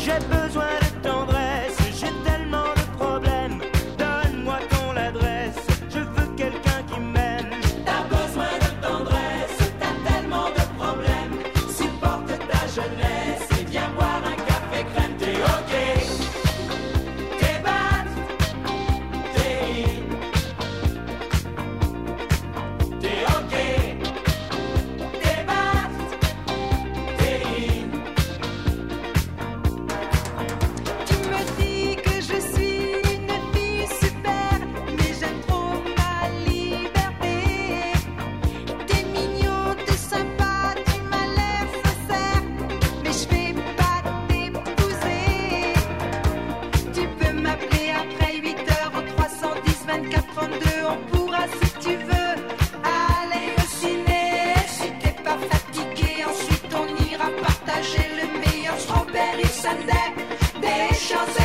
J'ai besoin de tendresse, j'ai tellement de problèmes. Donne-moi ton adresse, je veux quelqu'un qui m'aime. T'as besoin de tendresse, t'as tellement de problèmes. Supporte ta jeunesse et viens boire un café crème. T'es ok, t'es bad, t'es in. T'es ok, t'es bad, t'es in. Tu me dis que je suis une fille super, mais j'aime trop ma liberté. T'es mignon, t'es sympa, tu m'as l'air sincère, mais je vais pas t'épouser. Tu peux m'appeler après 8h au 310 24 32, on pourra si tu veux aller au ciné. Si t'es pas fatigué, ensuite on ira partager le meilleur strawberry sundae des Champs-Élysées.